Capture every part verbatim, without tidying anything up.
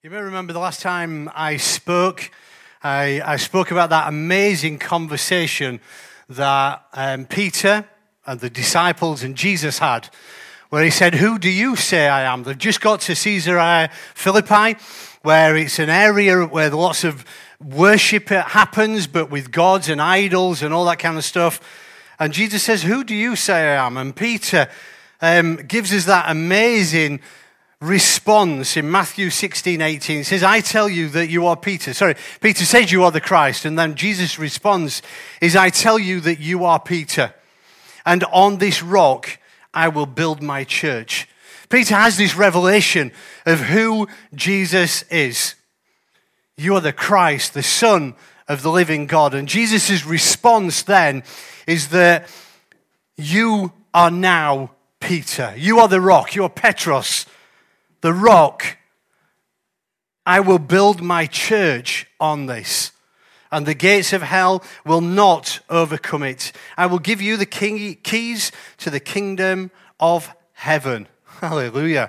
You may remember the last time I spoke, I, I spoke about that amazing conversation that um, Peter and the disciples and Jesus had, where he said, "Who do you say I am?" They've just got to Caesarea Philippi, where it's an area where lots of worship happens, but with gods and idols and all that kind of stuff. And Jesus says, "Who do you say I am?" And Peter um, gives us that amazing response in Matthew sixteen eighteen. It says, "I tell you that you are Peter." Sorry, Peter says you are the Christ. And then Jesus responds, is, "I tell you that you are Peter. And on this rock I will build my church." Peter has this revelation of who Jesus is. You are the Christ, the Son of the living God. And Jesus' response then is that you are now Peter. You are the rock. You are Petros. The rock. I will build my church on this, and the gates of hell will not overcome it. I will give you the king, keys to the kingdom of heaven. Hallelujah.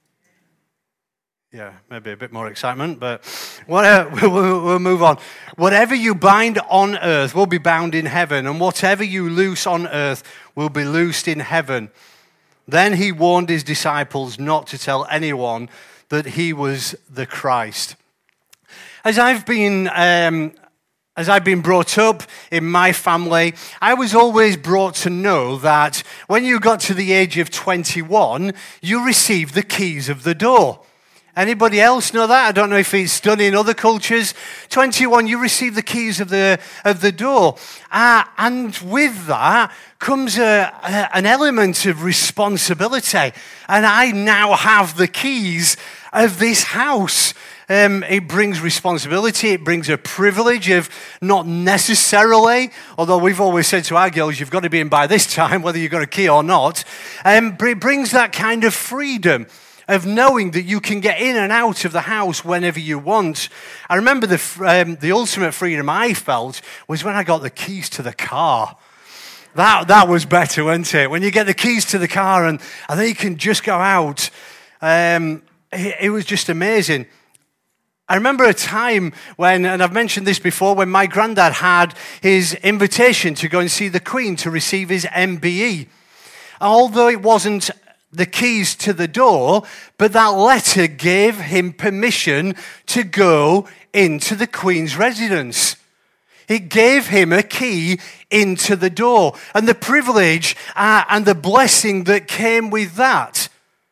Yeah, maybe a bit more excitement, but whatever, we'll, we'll move on. Whatever you bind on earth will be bound in heaven, and whatever you loose on earth will be loosed in heaven. Then he warned his disciples not to tell anyone that he was the Christ. As I've been, um, as I've been brought up in my family, I was always brought to know that when you got to the age of twenty-one, you received the keys of the door. Anybody else know that? I don't know if it's done in other cultures. twenty-one, you receive the keys of the of the door. Uh, and with that comes a, a, an element of responsibility. And I now have the keys of this house. Um, it brings responsibility. It brings a privilege of not necessarily, although we've always said to our girls, you've got to be in by this time, whether you've got a key or not. Um, but it brings that kind of freedom of knowing that you can get in and out of the house whenever you want. I remember the um, the ultimate freedom I felt was when I got the keys to the car. That that was better, wasn't it? When you get the keys to the car and, and then you can just go out. Um, it, it was just amazing. I remember a time when, and I've mentioned this before, when my granddad had his invitation to go and see the Queen to receive his M B E. Although it wasn't the keys to the door, but that letter gave him permission to go into the Queen's residence. It gave him a key into the door, and the privilege uh, and the blessing that came with that.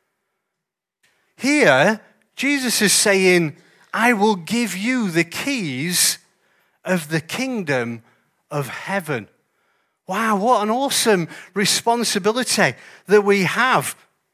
Here, Jesus is saying, I will give you the keys of the kingdom of heaven. Wow, what an awesome responsibility that we have.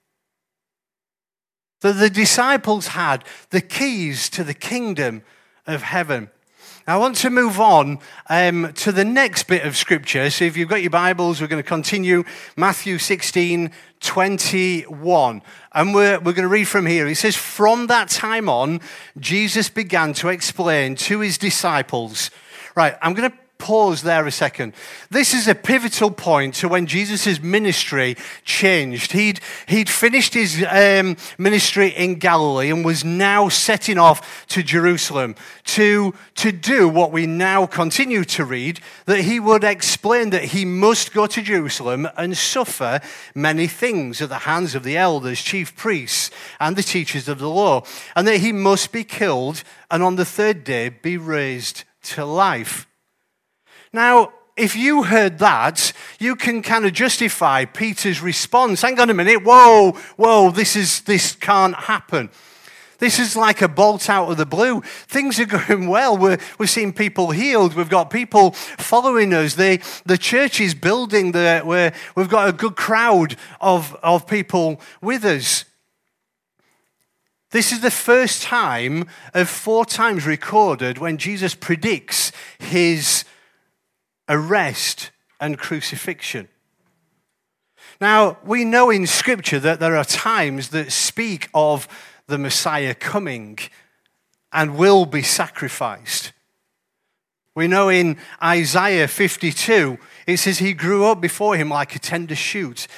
That the disciples had the keys to the kingdom of heaven. Now, I want to move on um, to the next bit of scripture. So if you've got your Bibles, we're going to continue Matthew sixteen twenty-one. And we're, we're going to read from here. It says, "From that time on, Jesus began to explain to his disciples." Right, I'm going to pause there a second. This is a pivotal point to when Jesus' ministry changed. He'd, he'd finished his um, ministry in Galilee and was now setting off to Jerusalem to, to do what we now continue to read, that he would explain that he must go to Jerusalem and suffer many things at the hands of the elders, chief priests, and the teachers of the law, and that he must be killed and on the third day be raised to life. Now, if you heard that, you can kind of justify Peter's response. Hang on a minute. Whoa, whoa, this is this can't happen. This is like a bolt out of the blue. Things are going well. We're, we're seeing people healed. We've got people following us. The, the church is building. The, we're, we've got a good crowd of, of people with us. This is the first time of four times recorded when Jesus predicts his arrest and crucifixion. Now, we know in Scripture that there are times that speak of the Messiah coming and will be sacrificed. We know in Isaiah fifty-two, it says he grew up before him like a tender shoot,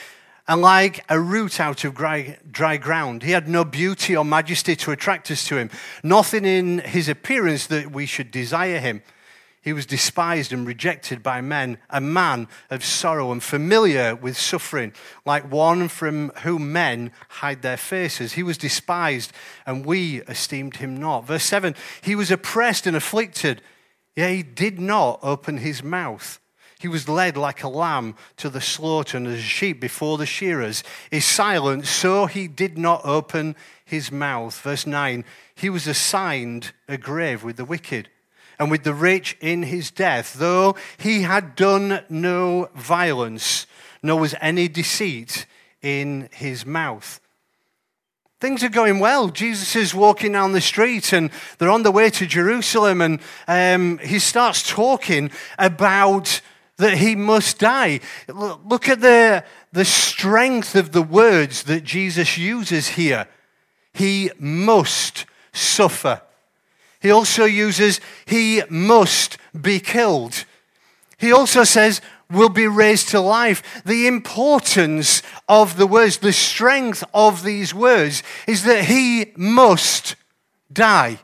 and like a root out of dry, dry ground. He had no beauty or majesty to attract us to him, nothing in his appearance that we should desire him. He was despised and rejected by men, a man of sorrow and familiar with suffering, like one from whom men hide their faces. He was despised, and we esteemed him not. Verse seven, he was oppressed and afflicted, yet he did not open his mouth. He was led like a lamb to the slaughter, and as a sheep before the shearers is silent, so he did not open his mouth. Verse nine, he was assigned a grave with the wicked, and with the rich in his death, though he had done no violence, nor was any deceit in his mouth. Things are going well. Jesus is walking down the street, and they're on the way to Jerusalem, and um, he starts talking about that he must die. Look at the, the strength of the words that Jesus uses here. He must suffer. He also uses, he must be killed. He also says, will be raised to life. The importance of the words, the strength of these words is that he must die.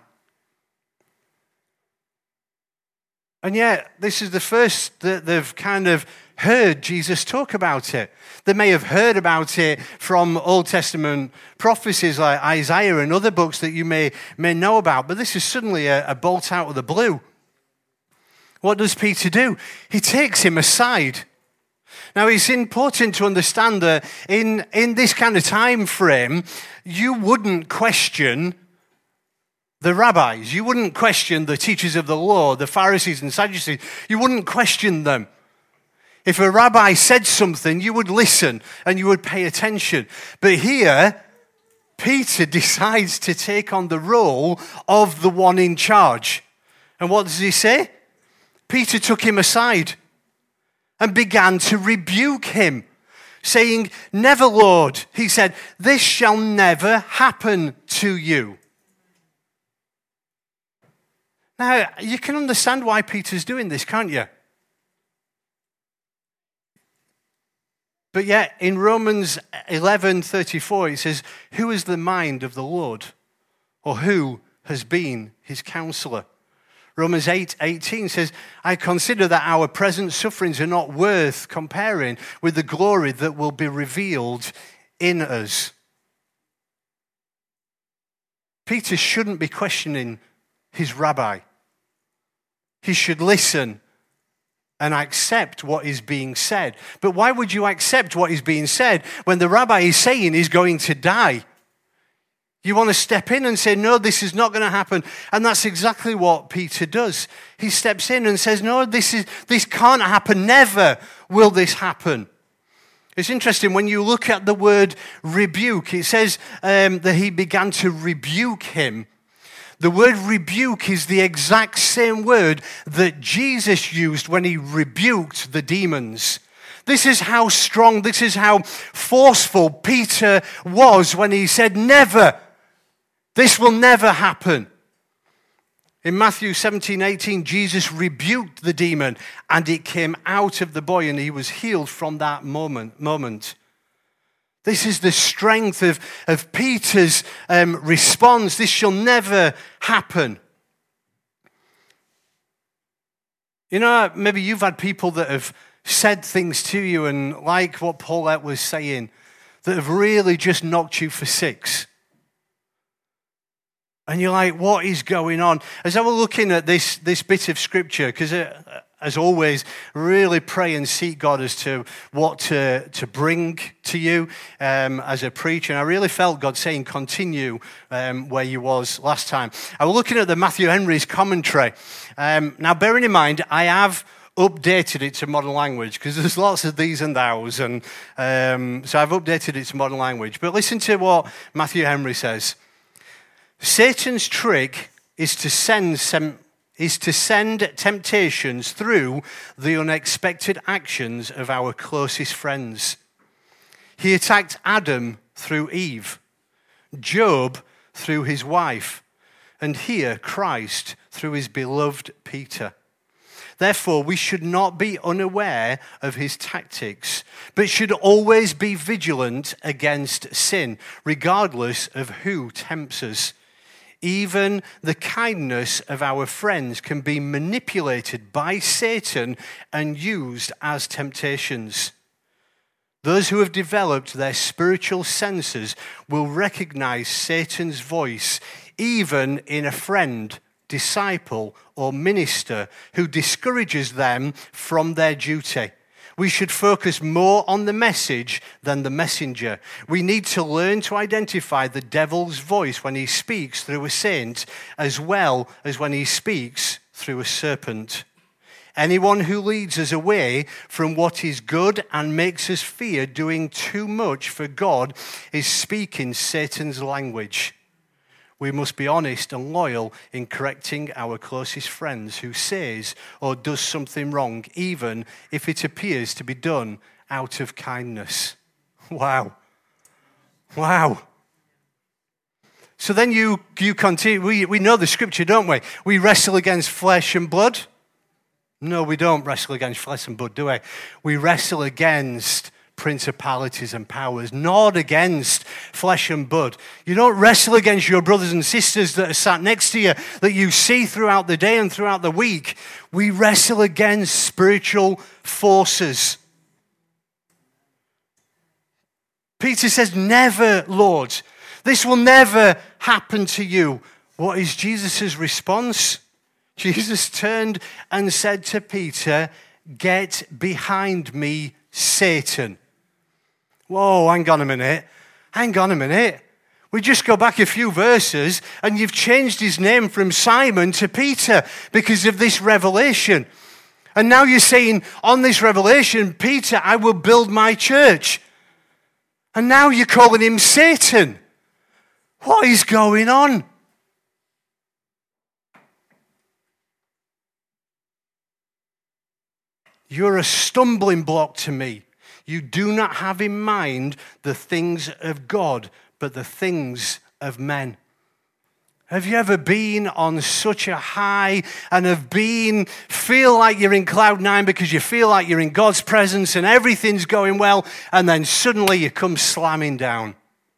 And yet, this is the first that they've kind of heard Jesus talk about it. They may have heard about it from Old Testament prophecies like Isaiah and other books that you may, may know about, but this is suddenly a, a bolt out of the blue. What does Peter do? He takes him aside. Now, it's important to understand that in, in this kind of time frame, you wouldn't question the rabbis. You wouldn't question the teachers of the law, the Pharisees and Sadducees. You wouldn't question them. If a rabbi said something, you would listen and you would pay attention. But here, Peter decides to take on the role of the one in charge. And what does he say? Peter took him aside and began to rebuke him, saying, "Never, Lord," he said, "this shall never happen to you." Now, you can understand why Peter's doing this, can't you? But yet, in Romans eleven thirty-four, it says, "Who is the mind of the Lord? Or who has been his counselor?" Romans eight eighteen says, "I consider that our present sufferings are not worth comparing with the glory that will be revealed in us." Peter shouldn't be questioning his rabbi. He should listen and accept what is being said. But why would you accept what is being said when the rabbi is saying he's going to die? You want to step in and say, "No, this is not going to happen." And that's exactly what Peter does. He steps in and says, "No, this is this can't happen. Never will this happen." It's interesting, when you look at the word rebuke, it says um, that he began to rebuke him. The word rebuke is the exact same word that Jesus used when he rebuked the demons. This is how strong, this is how forceful Peter was when he said, "Never, this will never happen." In Matthew seventeen eighteen, Jesus rebuked the demon and it came out of the boy and he was healed from that moment. moment. This is the strength of, of Peter's um, response. This shall never happen. You know, maybe you've had people that have said things to you, and like what Paulette was saying, that have really just knocked you for six. And you're like, what is going on? As I was looking at this, this bit of scripture, because as always, really pray and seek God as to what to, to bring to you um, as a preacher. And I really felt God saying, continue um, where you was last time. I was looking at the Matthew Henry's commentary. Um, now, bearing in mind, I have updated it to modern language because there's lots of these and thous. And um, so I've updated it to modern language. But listen to what Matthew Henry says. Satan's trick is to send some is to send temptations through the unexpected actions of our closest friends. He attacked Adam through Eve, Job through his wife, and here Christ through his beloved Peter. Therefore, we should not be unaware of his tactics, but should always be vigilant against sin, regardless of who tempts us. Even the kindness of our friends can be manipulated by Satan and used as temptations. Those who have developed their spiritual senses will recognize Satan's voice, even in a friend, disciple, or minister who discourages them from their duty. We should focus more on the message than the messenger. We need to learn to identify the devil's voice when he speaks through a saint, as well as when he speaks through a serpent. Anyone who leads us away from what is good and makes us fear doing too much for God is speaking Satan's language. We must be honest and loyal in correcting our closest friends who says or does something wrong, even if it appears to be done out of kindness. Wow. Wow. So then you, you continue. We, we know the scripture, don't we? We wrestle against flesh and blood. No, we don't wrestle against flesh and blood, do we? We wrestle against principalities and powers, not against flesh and blood. You don't wrestle against your brothers and sisters that are sat next to you, that you see throughout the day and throughout the week. We wrestle against spiritual forces. Peter says, never, Lord. This will never happen to you. What is Jesus' response? Jesus turned and said to Peter, get behind me, Satan. Whoa, hang on a minute. Hang on a minute. We just go back a few verses and you've changed his name from Simon to Peter because of this revelation. And now you're saying, on this revelation, Peter, I will build my church. And now you're calling him Satan. What is going on? You're a stumbling block to me. You do not have in mind the things of God, but the things of men. Have you ever been on such a high and have been, feel like you're in cloud nine because you feel like you're in God's presence and everything's going well, and then suddenly you come slamming down?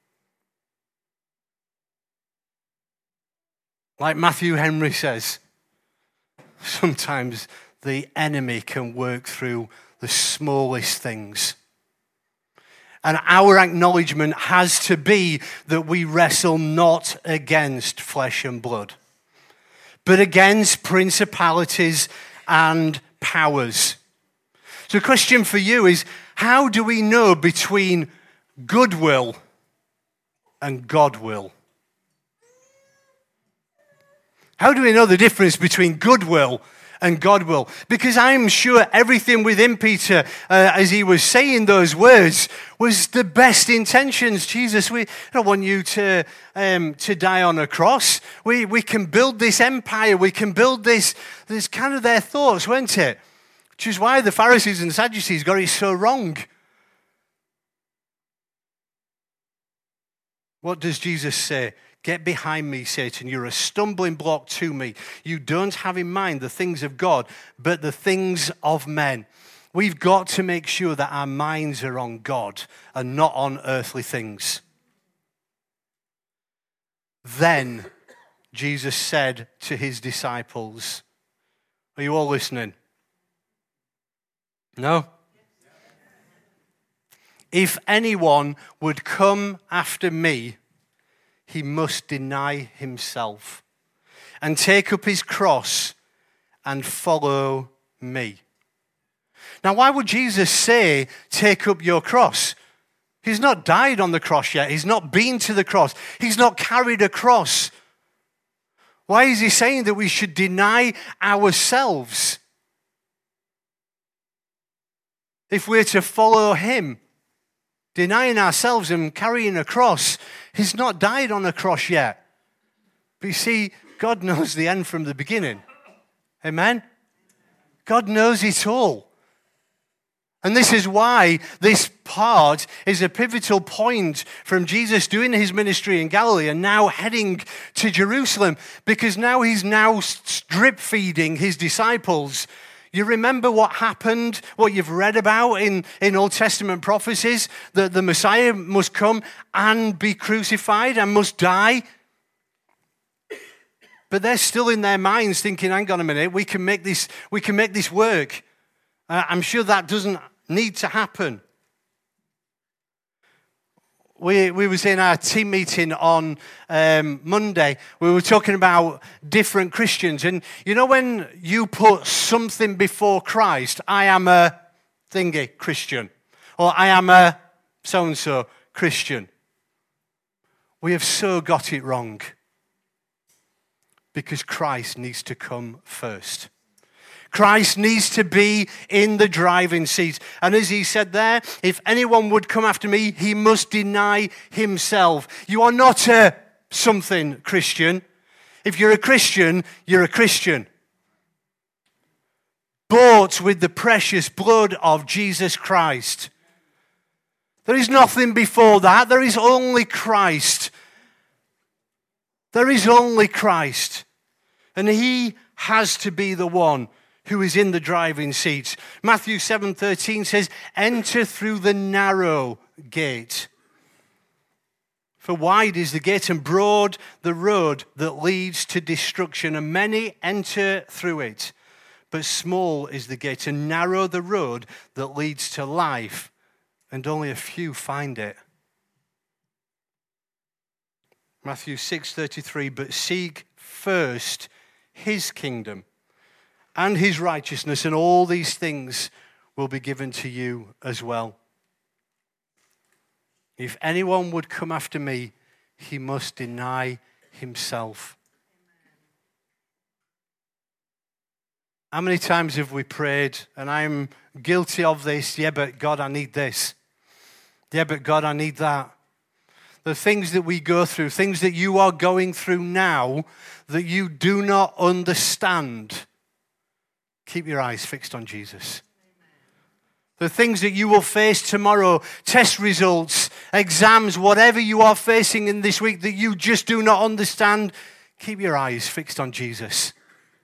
Like Matthew Henry says, sometimes the enemy can work through the smallest things. And our acknowledgement has to be that we wrestle not against flesh and blood, but against principalities and powers. So the question for you is, how do we know between goodwill and Godwill? How do we know the difference between goodwill and Godwill? Because I'm sure everything within Peter, uh, as he was saying those words, was the best intentions. Jesus, we don't want you to um, to die on a cross. We we can build this empire. We can build this. This kind of their thoughts, weren't it? Which is why the Pharisees and Sadducees got it so wrong. What does Jesus say? Get behind me, Satan. You're a stumbling block to me. You don't have in mind the things of God, but the things of men. We've got to make sure that our minds are on God and not on earthly things. Then Jesus said to his disciples, are you all listening? No? If anyone would come after me, he must deny himself and take up his cross and follow me. Now, why would Jesus say, take up your cross? He's not died on the cross yet. He's not been to the cross. He's not carried a cross. Why is he saying that we should deny ourselves if we're to follow him? Denying ourselves and carrying a cross. He's not died on a cross yet. But you see, God knows the end from the beginning. Amen? God knows it all. And this is why this part is a pivotal point from Jesus doing his ministry in Galilee and now heading to Jerusalem. Because now he's now drip feeding his disciples. You remember what happened, what you've read about in, in Old Testament prophecies, that the Messiah must come and be crucified and must die. But they're still in their minds thinking, hang on a minute, we can make this, we can make this work. Uh, I'm sure that doesn't need to happen. We we was in our team meeting on um, Monday. We were talking about different Christians. And you know when you put something before Christ, I am a thingy Christian. Or I am a so-and-so Christian. We have so got it wrong. Because Christ needs to come first. Christ needs to be in the driving seat. And as he said there, if anyone would come after me, he must deny himself. You are not a something Christian. If you're a Christian, you're a Christian. Bought with the precious blood of Jesus Christ. There is nothing before that. There is only Christ. There is only Christ. And he has to be the one who is in the driving seat. Matthew seven thirteen says, enter through the narrow gate. For wide is the gate and broad the road that leads to destruction, and many enter through it. But small is the gate and narrow the road that leads to life, and only a few find it. Matthew six thirty-three, but seek first his kingdom and his righteousness, and all these things will be given to you as well. If anyone would come after me, he must deny himself. How many times have we prayed, and I'm guilty of this, yeah, but God, I need this. Yeah, but God, I need that. The things that we go through, things that you are going through now that you do not understand. Keep your eyes fixed on Jesus. The things that you will face tomorrow, test results, exams, whatever you are facing in this week that you just do not understand, keep your eyes fixed on Jesus.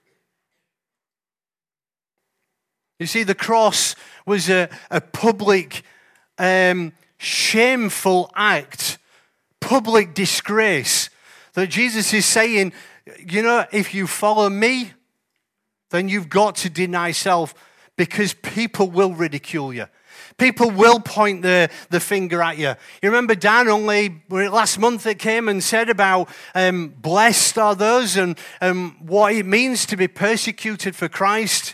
You see, the cross was a, a public, um, shameful act, public disgrace that Jesus is saying, you know, if you follow me, then you've got to deny self, because people will ridicule you. People will point the, the finger at you. You remember Dan only last month it came and said about um, blessed are those and um, what it means to be persecuted for Christ.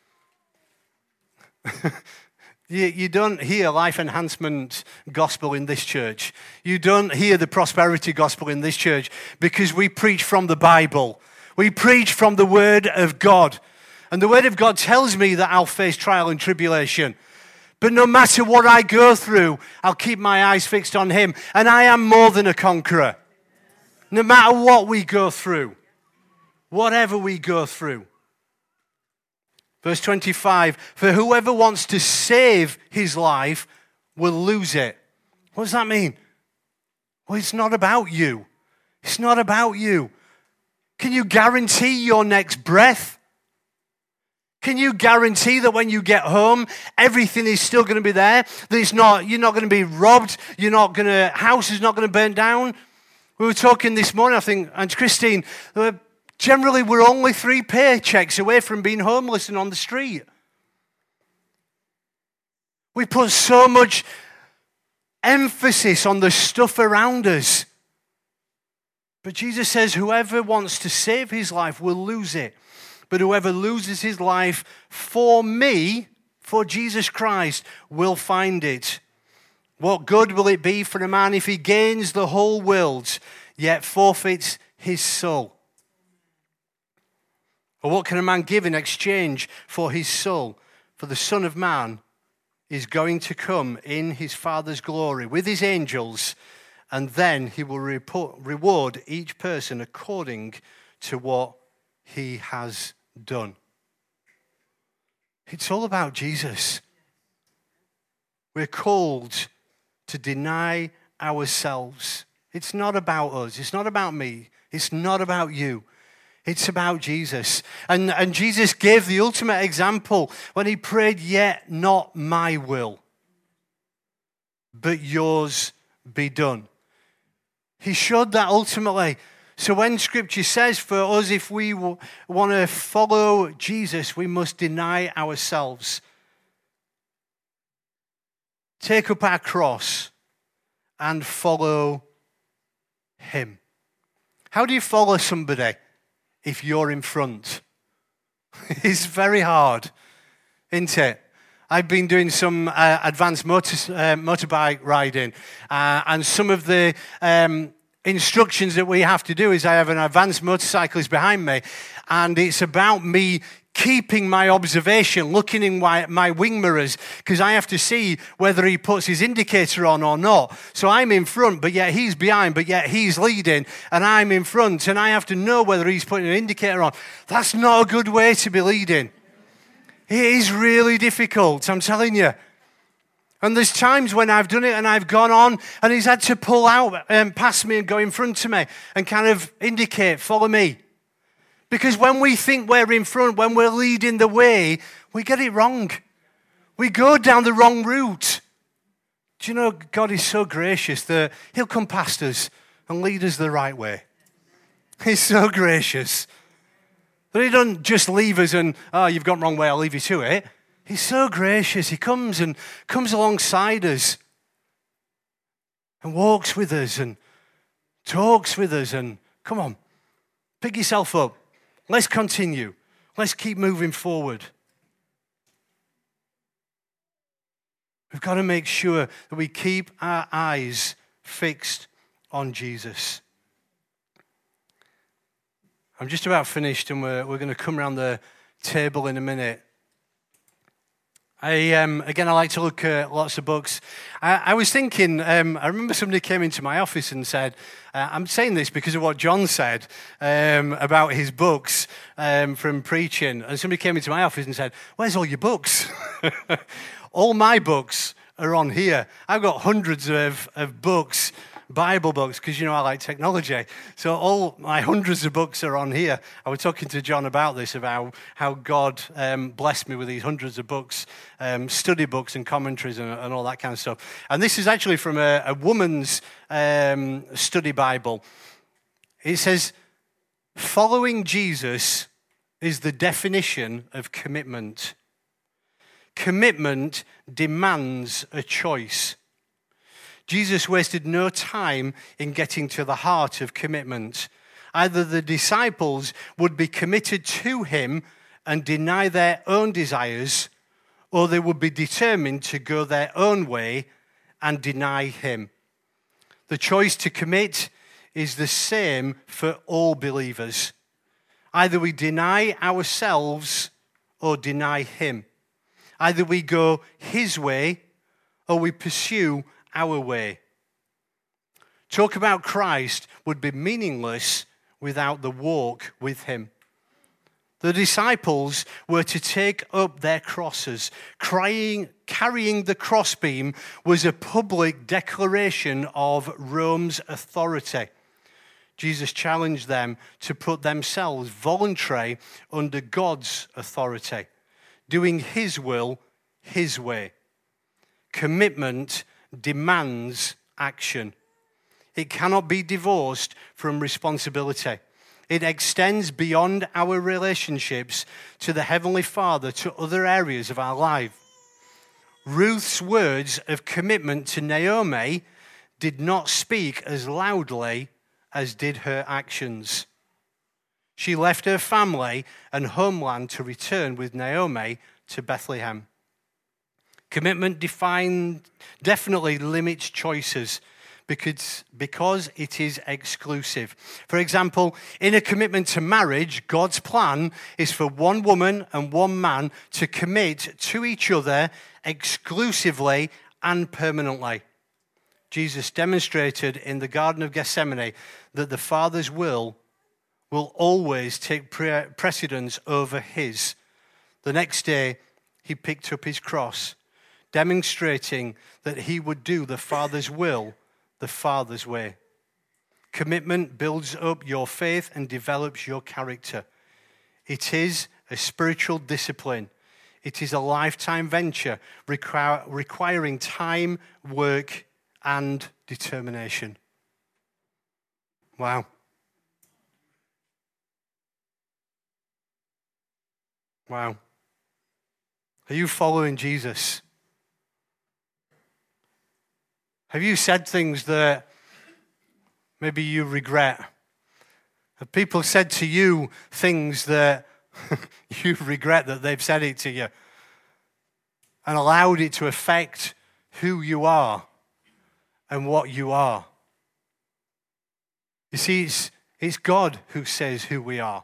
you, you don't hear life enhancement gospel in this church. You don't hear the prosperity gospel in this church because we preach from the Bible. We preach from the Word of God. And the Word of God tells me that I'll face trial and tribulation. But no matter what I go through, I'll keep my eyes fixed on Him. And I am more than a conqueror. No matter what we go through. Whatever we go through. Verse twenty-five, for whoever wants to save his life will lose it. What does that mean? Well, it's not about you. It's not about you. Can you guarantee your next breath? Can you guarantee that when you get home, everything is still going to be there? That it's not, you're not going to be robbed. You're not going to, house is not going to burn down. We were talking this morning, I think, and Christine, uh, generally we're only three paychecks away from being homeless and on the street. We put so much emphasis on the stuff around us. But Jesus says, whoever wants to save his life will lose it. But whoever loses his life for me, for Jesus Christ, will find it. What good will it be for a man if he gains the whole world, yet forfeits his soul? Or what can a man give in exchange for his soul? For the Son of Man is going to come in his Father's glory with his angels, and then he will report, reward each person according to what he has done. It's all about Jesus. We're called to deny ourselves. It's not about us. It's not about me. It's not about you. It's about Jesus. And, and Jesus gave the ultimate example when he prayed, "Yet not my will, but yours be done." He showed that ultimately. So when Scripture says for us, if we w- want to follow Jesus, we must deny ourselves, take up our cross, and follow him. How do you follow somebody if you're in front? It's very hard, isn't it? I've been doing some uh, advanced motor, uh, motorbike riding, uh, and some of the um, instructions that we have to do is I have an advanced motorcyclist behind me, and it's about me keeping my observation, looking in my, my wing mirrors, because I have to see whether he puts his indicator on or not. So I'm in front, but yet he's behind, but yet he's leading, and I'm in front, and I have to know whether he's putting an indicator on. That's not a good way to be leading. It is really difficult, I'm telling you. And there's times when I've done it and I've gone on and he's had to pull out um, past me and go in front of me and kind of indicate, "Follow me." Because when we think we're in front, when we're leading the way, we get it wrong. We go down the wrong route. Do you know God is so gracious that he'll come past us and lead us the right way? He's so gracious. But he doesn't just leave us and, "Oh, you've gone the wrong way, I'll leave you to it." He's so gracious. He comes and comes alongside us and walks with us and talks with us and, "Come on, pick yourself up. Let's continue. Let's keep moving forward." We've got to make sure that we keep our eyes fixed on Jesus. I'm just about finished, and we're, we're going to come around the table in a minute. I um, again, I like to look at lots of books. I, I was thinking, um, I remember somebody came into my office and said, uh, I'm saying this because of what John said um, about his books um, from preaching. And somebody came into my office and said, "Where's all your books?" All my books are on here. I've got hundreds of, of books, Bible books, because, you know, I like technology. So all my hundreds of books are on here. I was talking to John about this, about how God um, blessed me with these hundreds of books, um, study books and commentaries and, and all that kind of stuff. And this is actually from a, a woman's um, study Bible. It says, "Following Jesus is the definition of commitment. Commitment demands a choice." Jesus wasted no time in getting to the heart of commitment. Either the disciples would be committed to him and deny their own desires, or they would be determined to go their own way and deny him. The choice to commit is the same for all believers. Either we deny ourselves or deny him. Either we go his way or we pursue our way. Talk about Christ would be meaningless without the walk with him. The disciples were to take up their crosses. Crying, carrying the crossbeam was a public declaration of Rome's authority. Jesus challenged them to put themselves voluntarily under God's authority, doing his will his way. Commitment demands action. It cannot be divorced from responsibility. It extends beyond our relationships to the Heavenly Father, to other areas of our life. Ruth's words of commitment to Naomi did not speak as loudly as did her actions. She left her family and homeland to return with Naomi to Bethlehem. Commitment defined, definitely limits choices because, because it is exclusive. For example, in a commitment to marriage, God's plan is for one woman and one man to commit to each other exclusively and permanently. Jesus demonstrated in the Garden of Gethsemane that the Father's will will always take pre- precedence over his. The next day, he picked up his cross, demonstrating that he would do the Father's will the Father's way. Commitment builds up your faith and develops your character. It is a spiritual discipline. It is a lifetime venture require, requiring time, work, and determination. Wow. Wow. Are you following Jesus? Have you said things that maybe you regret? Have people said to you things that you regret that they've said it to you and allowed it to affect who you are and what you are? You see, it's, it's God who says who we are.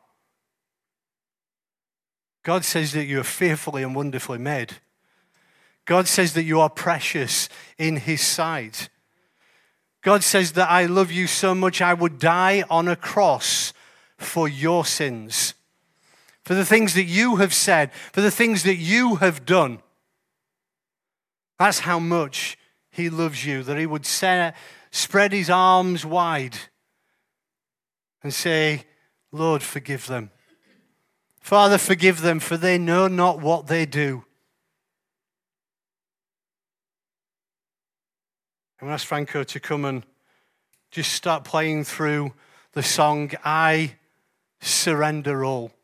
God says that you are fearfully and wonderfully made. God says that you are precious in his sight. God says that I love you so much I would die on a cross for your sins, for the things that you have said, for the things that you have done. That's how much he loves you, that he would say, spread his arms wide and say, Lord, forgive them. Father, forgive them, for they know not what they do. I'm going to ask Franco to come and just start playing through the song, I Surrender All.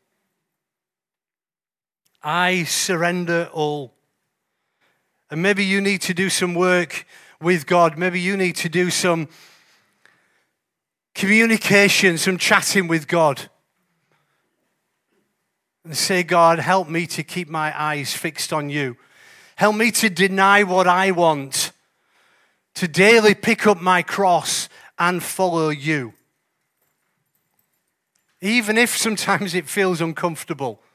I surrender all. And maybe you need to do some work with God. Maybe you need to do some communication, some chatting with God. And say, God, help me to keep my eyes fixed on you. Help me to deny what I want, to daily pick up my cross and follow you. Even if sometimes it feels uncomfortable.